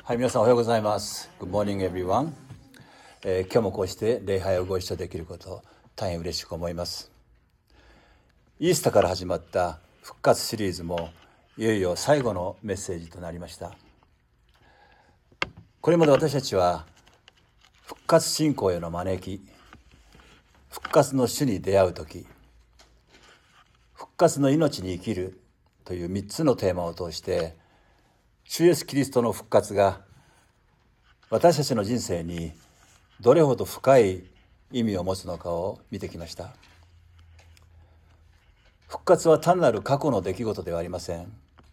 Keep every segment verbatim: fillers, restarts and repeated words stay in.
はい、皆さんおはようございます。Good morning, everyone、えー、今日もこうして礼拝をご一緒できること大変嬉しく思います。イースターから始まった復活シリーズもいよいよ最後のメッセージとなりました。これまで私たちは復活信仰への招き、復活の主に出会うとき、復活の命に生きるというみっつのテーマを通して主イエスキリストの復活が私たちの人生にどれほど深い意味を持つのかを見てきました。復活は単なる過去の出来事ではありません。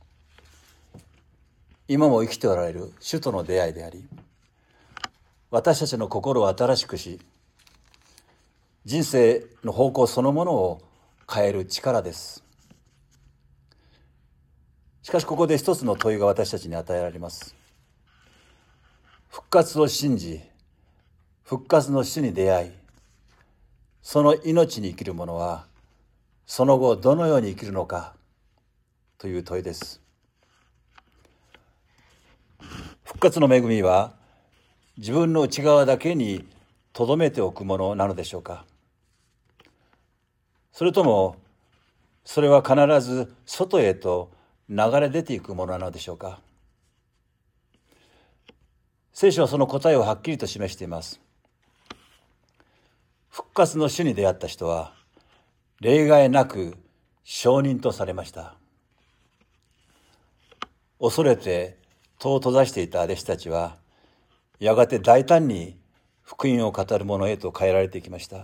今も生きておられる主との出会いであり、私たちの心を新しくし、人生の方向そのものを変える力です。しかしここで一つの問いが私たちに与えられます。復活を信じ、復活の主に出会い、その命に生きる者はその後どのように生きるのかという問いです。復活の恵みは自分の内側だけに留めておくものなのでしょうか。それともそれは必ず外へと流れ出ていくものなのでしょうか。聖書はその答えをはっきりと示しています。復活の主に出会った人は例外なく証人とされました。恐れて戸を閉ざしていた弟子たちはやがて大胆に福音を語る者へと変えられていきました。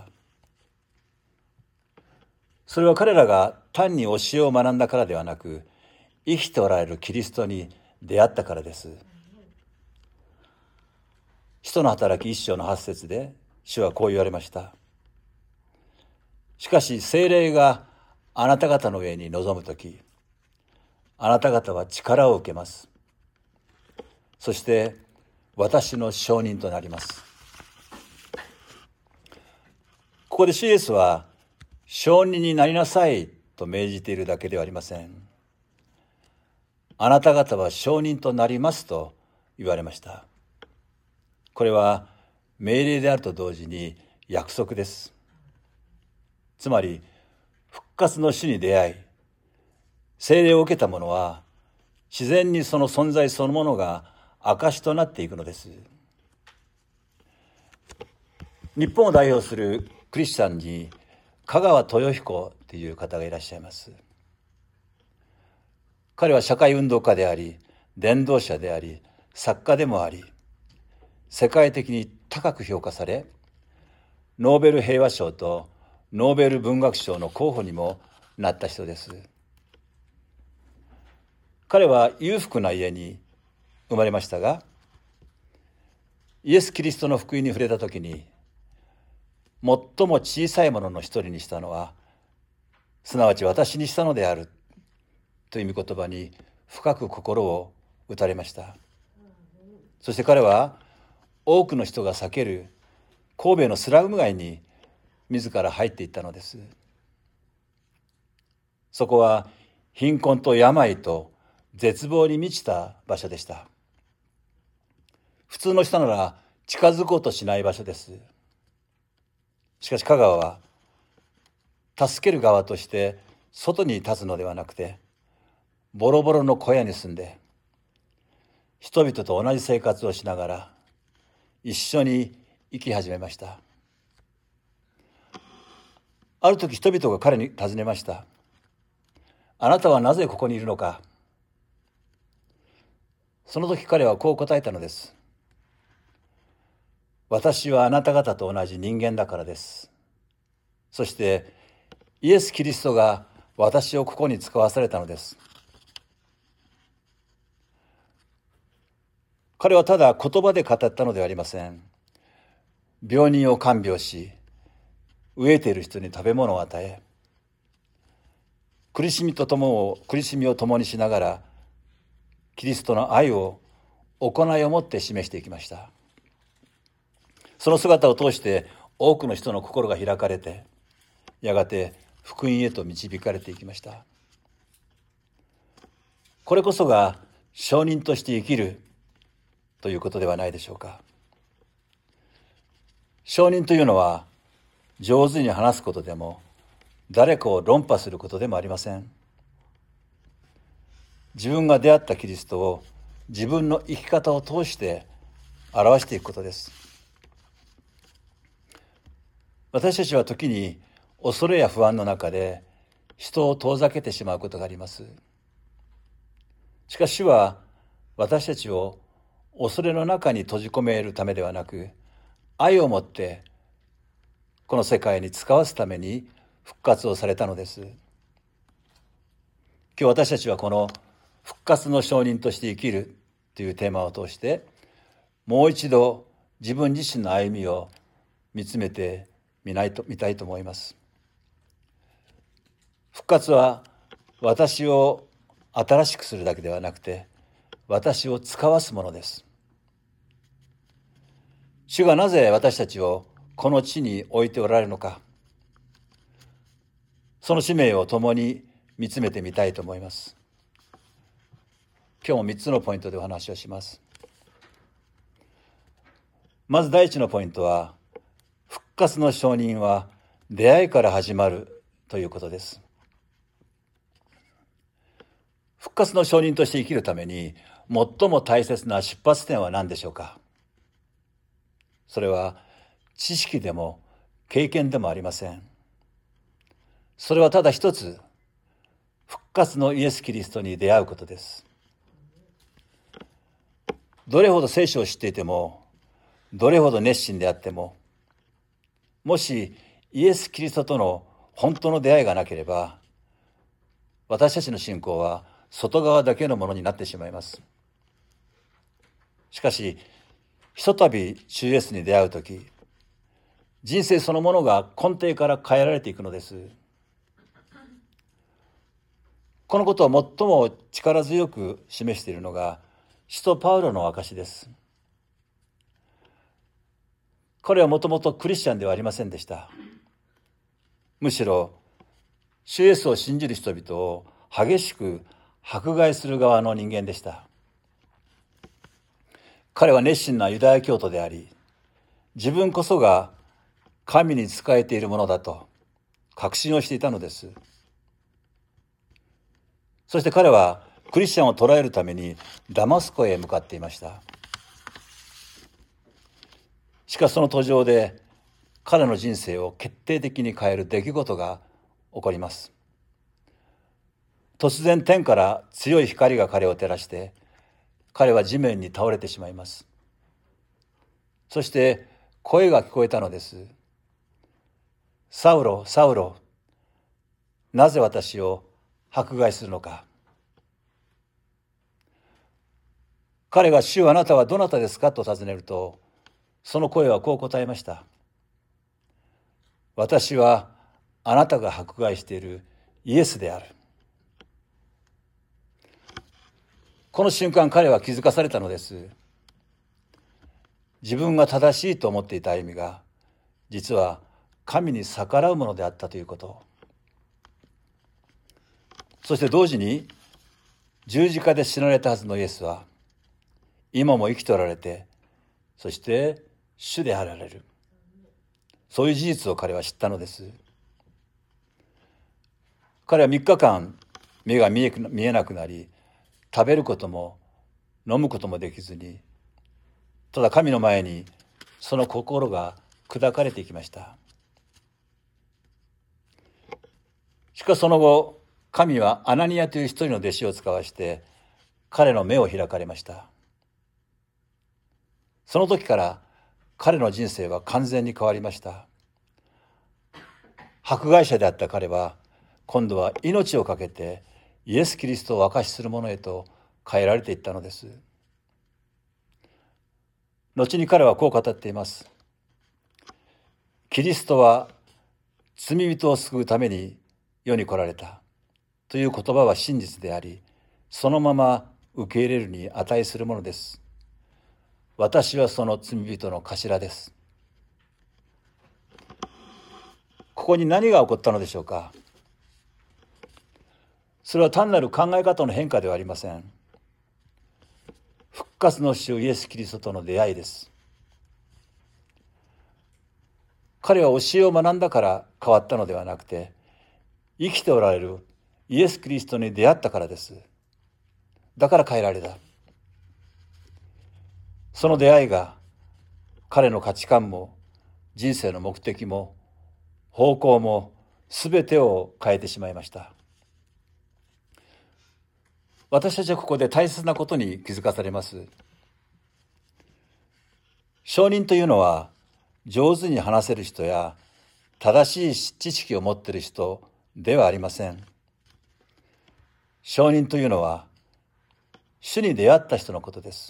それは彼らが単に教えを学んだからではなく、生きておられるキリストに出会ったからです。使徒の働き一章の八節で主はこう言われました。しかし聖霊があなた方の上に臨むとき、あなた方は力を受けます。そして私の証人となります。ここで主イエスは証人になりなさいと命じているだけではありません。あなた方は証人となりますと言われました。これは命令であると同時に約束です。つまり復活の主に出会い、聖霊を受けた者は自然にその存在そのものが証となっていくのです。日本を代表するクリスチャンに香川豊彦という方がいらっしゃいます。彼は社会運動家であり、伝道者であり、作家でもあり、世界的に高く評価され、ノーベル平和賞とノーベル文学賞の候補にもなった人です。彼は裕福な家に生まれましたが、イエス・キリストの福音に触れたときに、最も小さいものの一人にしたのは、すなわち私にしたのであるという御言葉に深く心を打たれました。そして彼は多くの人が避ける神戸のスラム街に自ら入っていったのです。そこは貧困と病と絶望に満ちた場所でした。普通の人なら近づこうとしない場所です。しかし香川は助ける側として外に立つのではなくて、ボロボロの小屋に住んで人々と同じ生活をしながら一緒に生き始めました。ある時人々が彼に尋ねました。あなたはなぜここにいるのか。その時彼はこう答えたのです。私はあなた方と同じ人間だからです。そしてイエス・キリストが私をここに使わされたのです。彼はただ言葉で語ったのではありません。病人を看病し、飢えている人に食べ物を与え、苦しみと共を苦しみを共にしながらキリストの愛を行いをもって示していきました。その姿を通して多くの人の心が開かれて、やがて福音へと導かれていきました。これこそが証人として生きるということではないでしょうか。証人というのは上手に話すことでも誰かを論破することでもありません。自分が出会ったキリストを自分の生き方を通して表していくことです。私たちは時に恐れや不安の中で人を遠ざけてしまうことがあります。しかし主は私たちを恐れの中に閉じ込めるためではなく、愛を持ってこの世界に使わすために復活をされたのです。今日私たちはこの復活の証人として生きるというテーマを通して、もう一度自分自身の歩みを見つめてみないと見たいと思います。復活は私を新しくするだけではなくて、私を使わすものです。主がなぜ私たちをこの地に置いておられるのか、その使命を共に見つめてみたいと思います。今日もみっつのポイントでお話をします。まず第一のポイントは、復活の証人は出会いから始まるということです。復活の証人として生きるために最も大切な出発点は何でしょうか。それは知識でも経験でもありません。それはただ一つ、復活のイエス・キリストに出会うことです。どれほど聖書を知っていても、どれほど熱心であっても、もしイエス・キリストとの本当の出会いがなければ、私たちの信仰は外側だけのものになってしまいます。しかし、ひとたび主イエスに出会うとき、人生そのものが根底から変えられていくのです。このことを最も力強く示しているのが、使徒パウロの証しです。彼はもともとクリスチャンではありませんでした。むしろ、主イエスを信じる人々を激しく迫害する側の人間でした。彼は熱心なユダヤ教徒であり、自分こそが神に仕えているものだと確信をしていたのです。そして彼はクリスチャンを捕らえるためにダマスコへ向かっていました。しかしその途上で彼の人生を決定的に変える出来事が起こります。突然天から強い光が彼を照らして、彼は地面に倒れてしまいます。そして声が聞こえたのです。サウロ、サウロ、なぜ私を迫害するのか。彼が主あなたはどなたですかと尋ねると、その声はこう答えました。私はあなたが迫害しているイエスである。この瞬間彼は気づかされたのです。自分が正しいと思っていた歩みが、実は神に逆らうものであったということ。そして同時に十字架で死なれたはずのイエスは、今も生きておられて、そして主であられる。そういう事実を彼は知ったのです。彼はみっかかん目が見え、見えなくなり、食べることも飲むこともできずに、ただ神の前にその心が砕かれていきました。しかしその後、神はアナニアという一人の弟子を使わして彼の目を開かれました。その時から彼の人生は完全に変わりました。迫害者であった彼は今度は命を懸けてイエス・キリストを証しする者へと変えられていったのです。後に彼はこう語っています。キリストは罪人を救うために世に来られたという言葉は真実であり、そのまま受け入れるに値するものです。私はその罪人の頭です。ここに何が起こったのでしょうか。それは単なる考え方の変化ではありません。復活の主イエス・キリストとの出会いです。彼は教えを学んだから変わったのではなくて、生きておられるイエス・キリストに出会ったからです。だから変えられた。その出会いが彼の価値観も人生の目的も方向もすべてを変えてしまいました。私たちはここで大切なことに気づかされます。証人というのは上手に話せる人や正しい知識を持っている人ではありません。証人というのは主に出会った人のことです。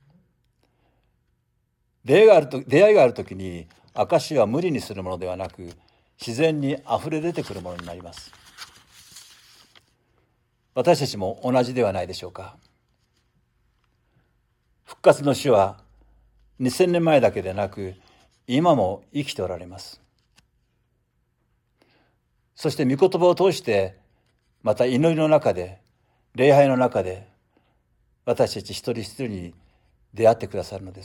出会いがあると、出会いがあるときに証は無理にするものではなく、自然にあふれ出てくるものになります。私たちも同じではないでしょうか。復活の主はにせんねんまえだけでなく、今も生きておられます。そして御言葉を通して、また祈りの中で、礼拝の中で、私たち一人一人に出会ってくださるのです。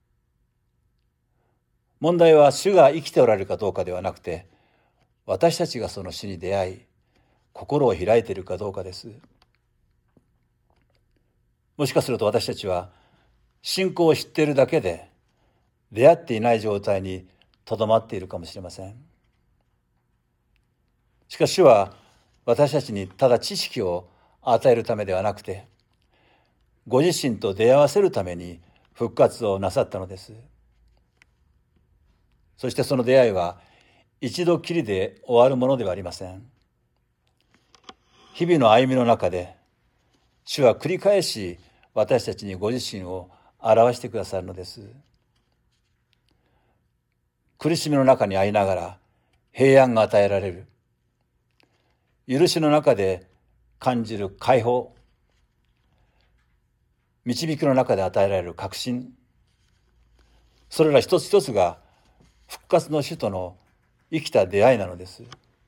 問題は主が生きておられるかどうかではなくて、私たちがその主に出会い、心を開いているかどうかです。もしかすると私たちは信仰を知っているだけで出会っていない状態にとどまっているかもしれません。しかし主は私たちにただ知識を与えるためではなくて、ご自身と出会わせるために復活をなさったのです。そしてその出会いは一度きりで終わるものではありません。日々の歩みの中で主は繰り返し私たちにご自身を表してくださるのです。苦しみの中にありながら平安が与えられる。許しの中で感じる解放。導きの中で与えられる確信。それら一つ一つが復活の主との生きた出会いなのです。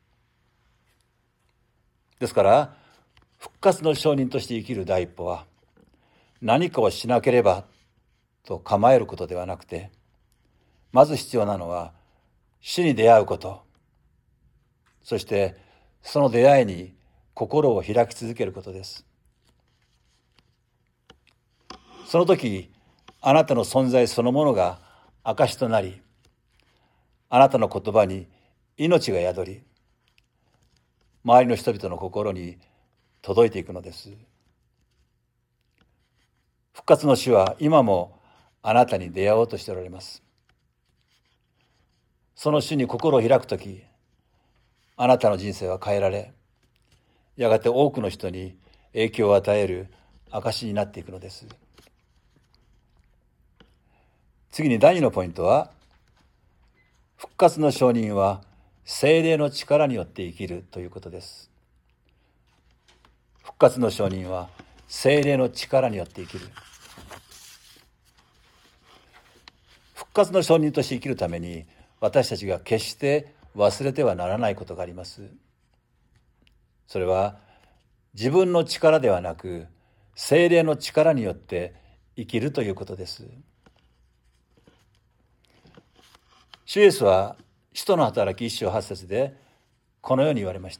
ですから復活の証人として生きる第一歩は、何かをしなければと構えることではなくて、まず必要なのは主に出会うこと、そしてその出会いに心を開き続けることです。その時、あなたの存在そのものが証となり、あなたの言葉に命が宿り、周りの人々の心に届いていくのです。復活の主は今もあなたに出会おうとしておられます。その主に心を開くとき、あなたの人生は変えられ、やがて多くの人に影響を与える証になっていくのです。次に第二のポイントは、復活の証人は聖霊の力によって生きるということです。復活の証人は聖霊の力によって生きる。復活の証人として生きるために、私たちが決して忘れてはならないことがあります。それは自分の力ではなく、聖霊の力によって生きるということです。主イエスは使徒の働き一章八節でこのように言われました。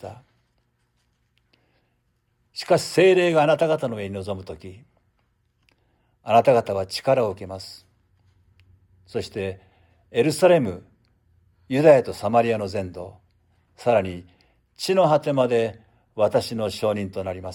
しかし聖霊があなた方の上に臨むとき、あなた方は力を受けます。そしてエルサレム、ユダヤとサマリアの全土、さらに地の果てまで私の証人となります。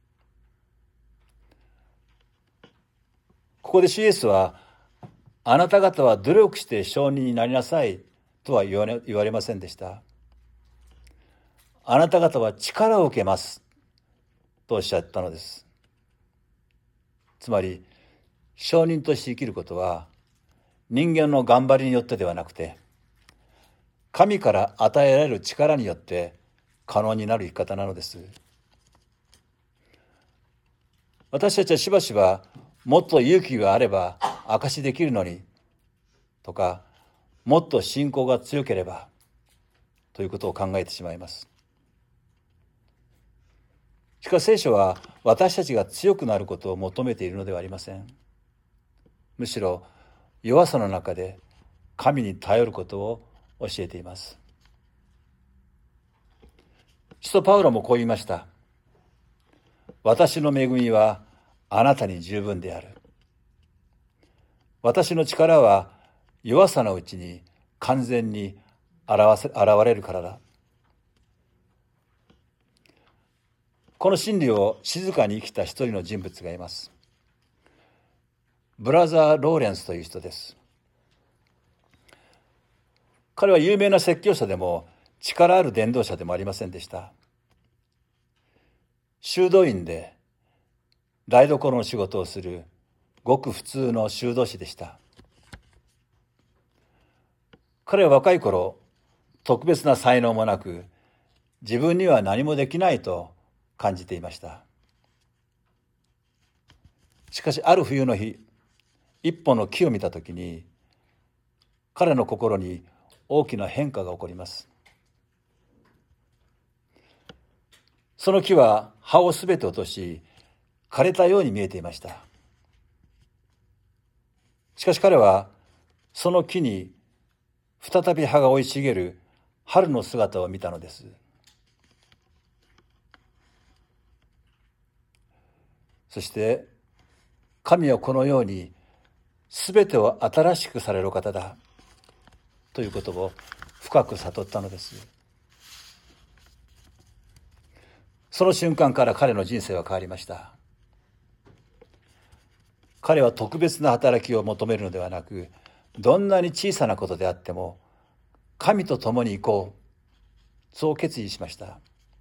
ここで主イエスは、あなた方は努力して証人になりなさいとは言われ、言われませんでした。あなた方は力を受けますとおっしゃったのです。つまり、証人として生きることは、人間の頑張りによってではなくて、神から与えられる力によって可能になる生き方なのです。私たちはしばしば、もっと勇気があれば証しできるのにとか、もっと信仰が強ければということを考えてしまいます。 しかし聖書は私たちが強くなることを求めているのではありません。むしろ弱さの中で神に頼ることを教えています。使徒パウロもこう言いました。私の恵みはあなたに十分である。私の力は弱さのうちに完全に現せ、現れるからだ。この真理を静かに生きた一人の人物がいます。ブラザー・ローレンスという人です。彼は有名な説教者でも力ある伝道者でもありませんでした。修道院で台所の仕事をするごく普通の修道士でした。彼は若い頃、特別な才能もなく、自分には何もできないと感じていました。しかしある冬の日、一本の木を見たときに、彼の心に大きな変化が起こります。その木は葉をすべて落とし、枯れたように見えていました。しかし彼は、その木に再び葉が生い茂る春の姿を見たのです。そして、神はこのように、すべてを新しくされる方だ、ということを深く悟ったのです。その瞬間から彼の人生は変わりました。彼は特別な働きを求めるのではなく、どんなに小さなことであっても、神と共に行こう、そう決意しました。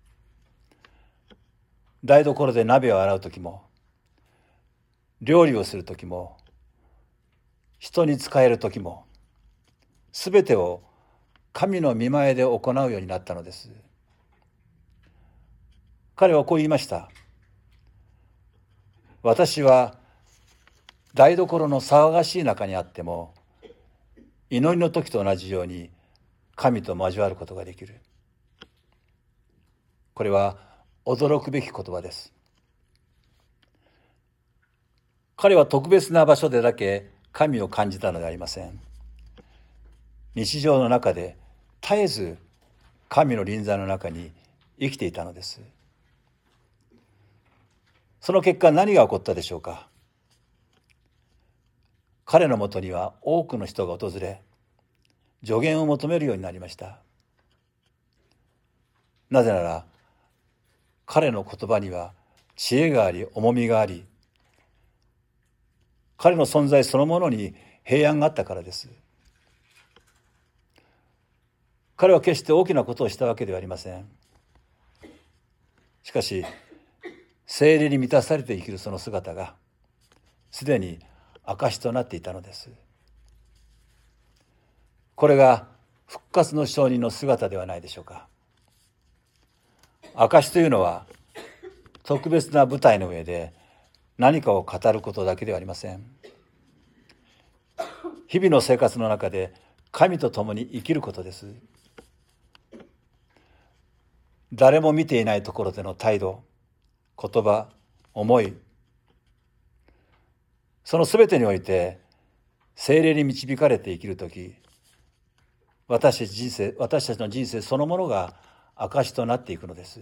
台所で鍋を洗うときも、料理をするときも、人に仕えるときも、すべてを神の御前で行うようになったのです。彼はこう言いました。私は台所の騒がしい中にあっても、祈りの時と同じように神と交わることができる。これは驚くべき言葉です。彼は特別な場所でだけ神を感じたのではありません。日常の中で絶えず神の臨在の中に生きていたのです。その結果、何が起こったでしょうか。彼のもとには多くの人が訪れ、助言を求めるようになりました。なぜなら、彼の言葉には知恵があり、重みがあり、彼の存在そのものに平安があったからです。彼は決して大きなことをしたわけではありません。しかし、聖霊に満たされて生きるその姿が、すでに証となっていたのです。これが復活の証人の姿ではないでしょうか。証というのは、特別な舞台の上で何かを語ることだけではありません。日々の生活の中で神と共に生きることです。誰も見ていないところでの態度、言葉、思い、そのすべてにおいて聖霊に導かれて生きるとき、私たち人生、私たちの人生そのものが証となっていくのです。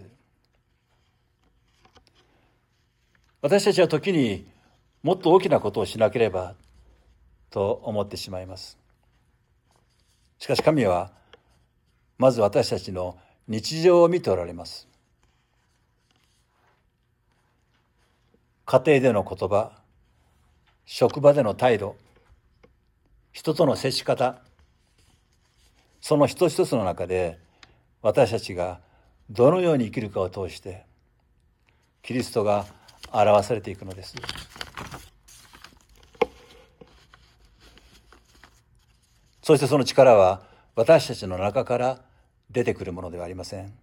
私たちは時にもっと大きなことをしなければと思ってしまいます。しかし神はまず私たちの日常を見ておられます。家庭での言葉、職場での態度、人との接し方、その一つ一つの中で私たちがどのように生きるかを通してキリストが表されていくのです。そしてその力は私たちの中から出てくるものではありません。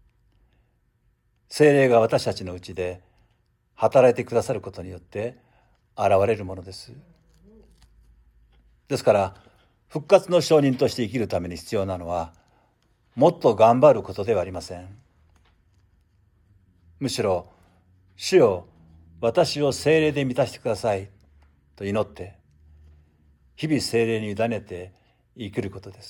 聖霊が私たちのうちで働いてくださることによって現れるものです。ですから復活の証人として生きるために必要なのはもっと頑張ることではありません。むしろ主よ、私を聖霊で満たしてくださいと祈って、日々聖霊に委ねて生きることです。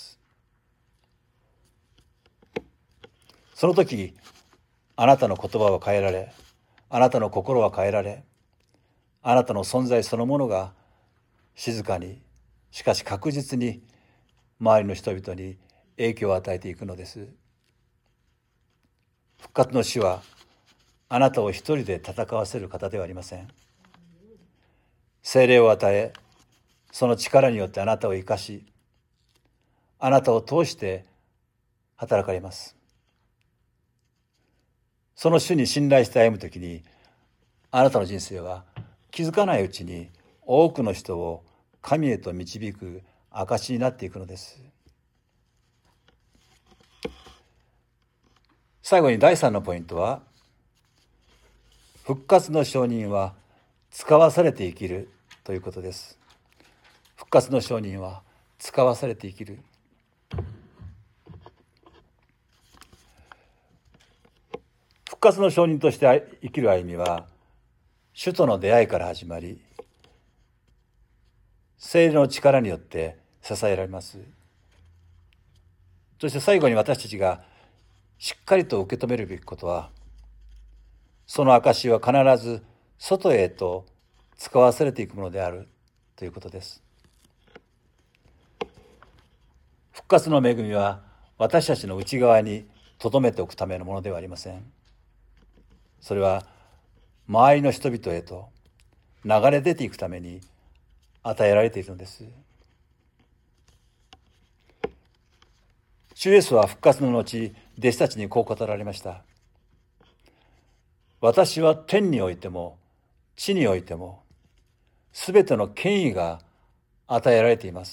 その時、あなたの言葉は変えられ、あなたの心は変えられ、あなたの存在そのものが静かに、しかし確実に周りの人々に影響を与えていくのです。復活の主はあなたを一人で戦わせる方ではありません。聖霊を与え、その力によってあなたを生かし、あなたを通して働かれます。その主に信頼して歩むときに、あなたの人生は気づかないうちに多くの人を神へと導く証になっていくのです。最後にだいさんのポイントは、復活の証人は使わされて生きるということです。復活の証人は使わされて生きる。復活の証人として生きる歩みは、主との出会いから始まり、聖霊の力によって支えられます。そして最後に私たちがしっかりと受け止めるべきことは、その証は必ず外へと使わされていくものであるということです。復活の恵みは私たちの内側に留めておくためのものではありません。それは周りの人々へと流れ出ていくために与えられているのです。主イエスは復活の後、弟子たちにこう語られました。私は天においても地においてもすべての権威が与えられています。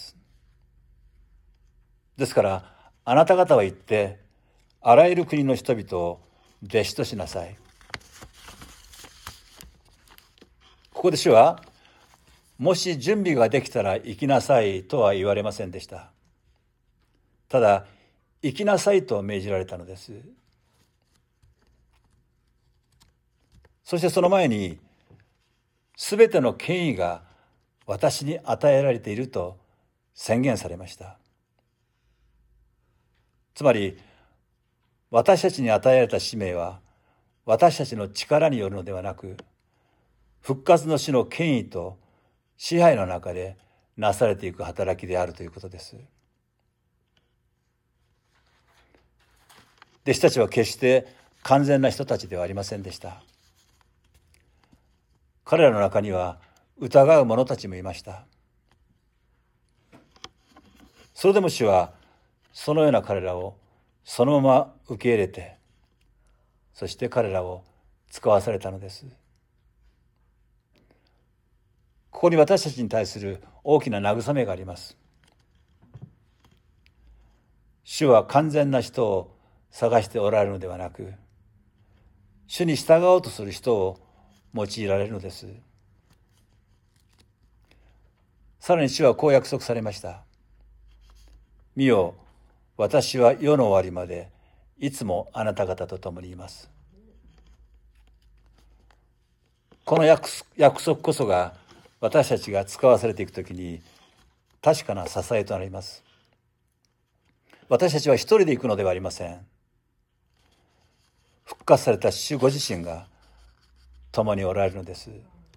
ですからあなた方は言ってあらゆる国の人々を弟子としなさい。ここで主はもし準備ができたら行きなさいとは言われませんでした。ただ行きなさいと命じられたのです。そしてその前に、すべての権威が私に与えられていると宣言されました。つまり、私たちに与えられた使命は、私たちの力によるのではなく、復活の主の権威と支配の中でなされていく働きであるということです。弟子たちは決して完全な人たちではありませんでした。彼らの中には疑う者たちもいました。それでも主はそのような彼らをそのまま受け入れて、そして彼らを使わされたのです。ここに私たちに対する大きな慰めがあります。主は完全な人を探しておられるのではなく、主に従おうとする人を用いられるのです。さらに主はこう約束されました。見よ、私は世の終わりまでいつもあなた方と共にいます。この約束こそが私たちが使わされていくときに確かな支えとなります。私たちは一人で行くのではありません。復活された主ご自身が共におられるのです。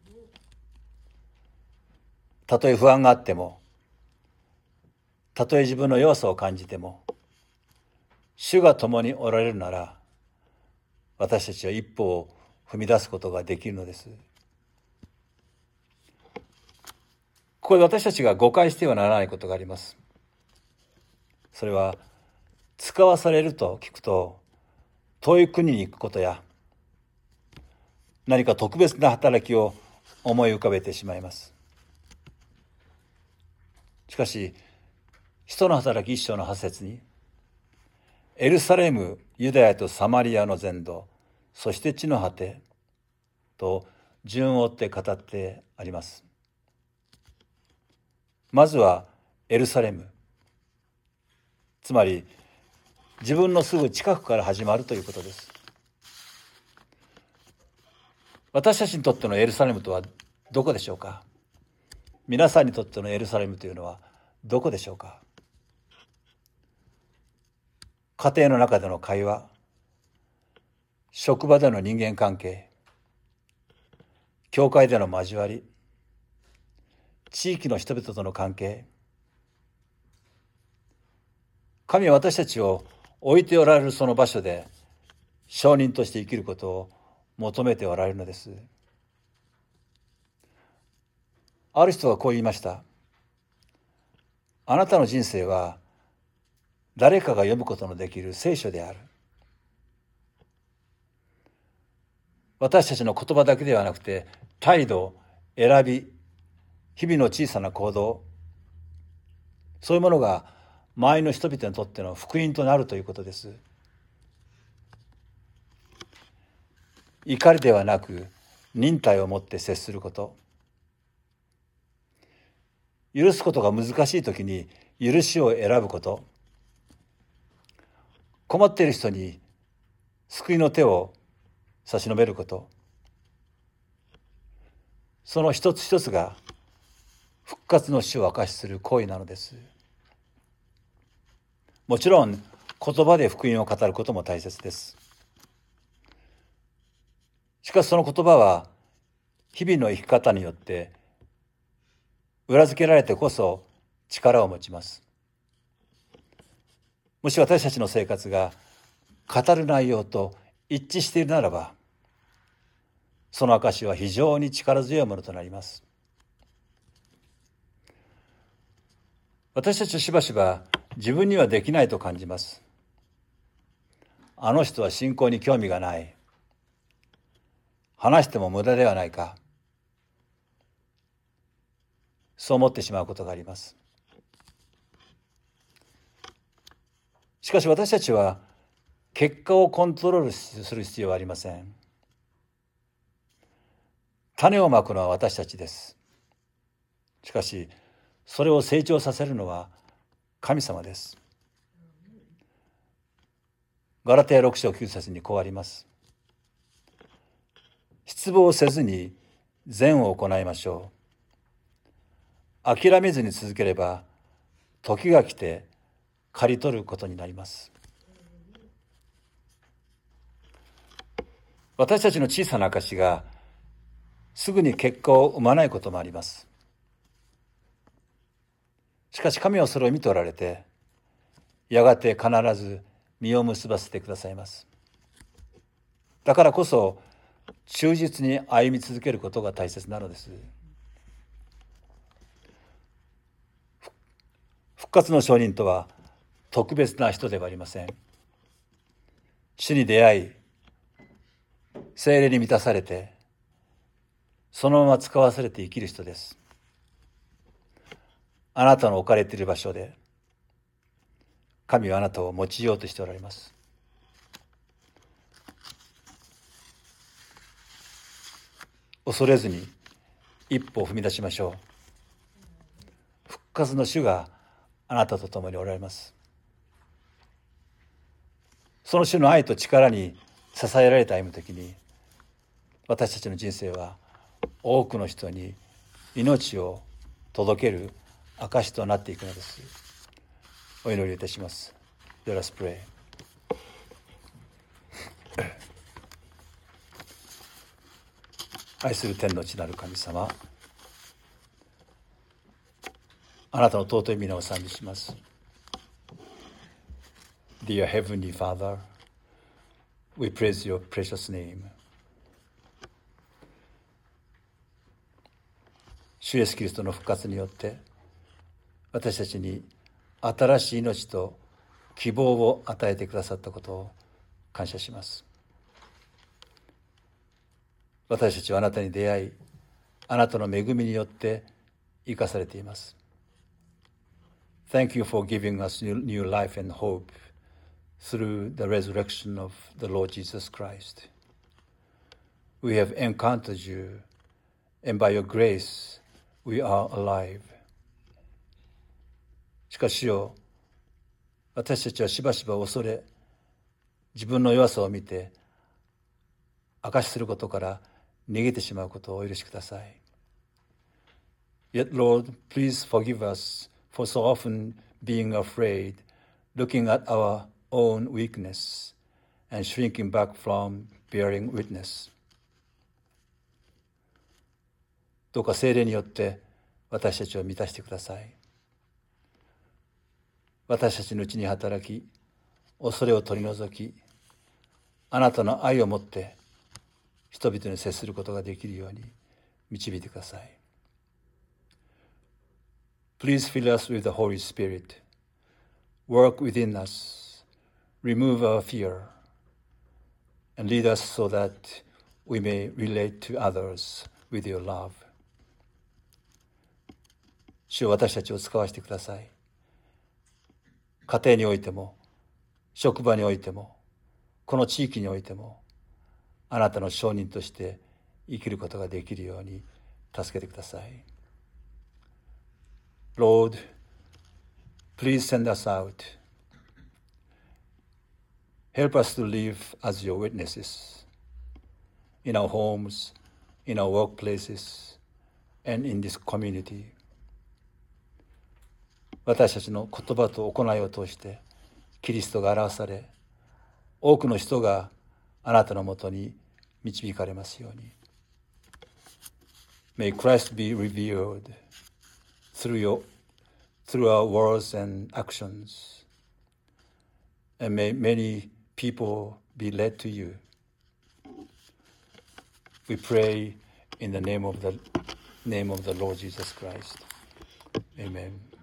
たとえ不安があっても、たとえ自分の弱さを感じても、主が共におられるなら、私たちは一歩を踏み出すことができるのです。ここで私たちが誤解してはならないことがあります。それは、使わされると聞くと、遠い国に行くことや、何か特別な働きを思い浮かべてしまいます。しかし、使徒の働き一章の八節に、エルサレム、ユダヤとサマリアの全土、そして地の果てと順を追って語ってあります。まずはエルサレム、つまり自分のすぐ近くから始まるということです。 私たちにとってのエルサレムとはどこでしょうか。皆さんにとってのエルサレムというのはどこでしょうか。家庭の中での会話、職場での人間関係、教会での交わり、地域の人々との関係。神は私たちを置いておられるその場所で証人として生きることを求めておられるのです。ある人はこう言いました。あなたの人生は誰かが読むことのできる聖書である。私たちの言葉だけではなくて、態度、選び、日々の小さな行動、そういうものが周りの人々にとっての福音となるということです。怒りではなく忍耐を持って接すること、許すことが難しいときに許しを選ぶこと、困っている人に救いの手を差し伸べること、その一つ一つが復活の死を証しする行為なのです。もちろん言葉で福音を語ることも大切です。しかしその言葉は日々の生き方によって裏付けられてこそ力を持ちます。もし私たちの生活が語る内容と一致しているならば、その証は非常に力強いものとなります。私たちはしばしば自分にはできないと感じます。あの人は信仰に興味がない。話しても無駄ではないか。そう思ってしまうことがあります。しかし私たちは結果をコントロールする必要はありません。種をまくのは私たちです。しかしそれを成長させるのは神様です。ガラテヤろく章きゅう節にこうあります。失望せずに善を行いましょう。諦めずに続ければ時が来て刈り取ることになります。私たちの小さな証がすぐに結果を生まないこともあります。しかし神はそれを見ておられて、やがて必ず実を結ばせてくださいます。だからこそ忠実に歩み続けることが大切なのです。復活の証人とは特別な人ではありません。主に出会い、聖霊に満たされて、そのまま使わされて生きる人です。あなたの置かれている場所で、神はあなたを用いようとしておられます。恐れずに一歩を踏み出しましょう。復活の主があなたと共におられます。その主の愛と力に支えられて歩むときに、私たちの人生は多くの人に命を届ける証となっていくのです。お祈りいたします。Let us pray. 愛する天の地なる神様、あなたの尊い皆を賛美します。Dear Heavenly Father, we praise your precious name. 主イエスキリストの復活によって私たちに新しい命と希望を与えてくださったことを感謝します。私たちはあなたに出会い、あなたの恵みによって生かされています。Thank you for giving us new, new life and hope through the resurrection of the Lord Jesus Christ. We have encountered you, and by your grace, we are alive. しかし主よ、私たちはしばしば恐れ、自分の弱さを見て、証しすることから逃げてしまうことをお許しください。Yet, Lord, please forgive us for so often being afraid, looking at our own weakness, and shrinking back from bearing witness. どうか聖霊によって私たちを満たしてください。私たちのうちに働き、恐れを取り除き、あなたの愛をもって人々に接することができるように導いてください。Please fill us with the Holy Spirit. Work within us. Remove our fear. And lead us so that we may relate to others with your love. 主よ、私たちを使わせてください。家庭においても、職場においても、この地域においても、あなたの証人として生きることができるように助けてください。Lord, please send us out. Help us to live as your witnesses in our homes, in our workplaces, and in this community. 私たちの言葉と行いを通してキリストが表され、多くの人があなたのもとに導かれますように。May Christ be revealed through your, through our words and actions, and may many people be led to you. We pray in the name of the name of the Lord Jesus Christ. Amen.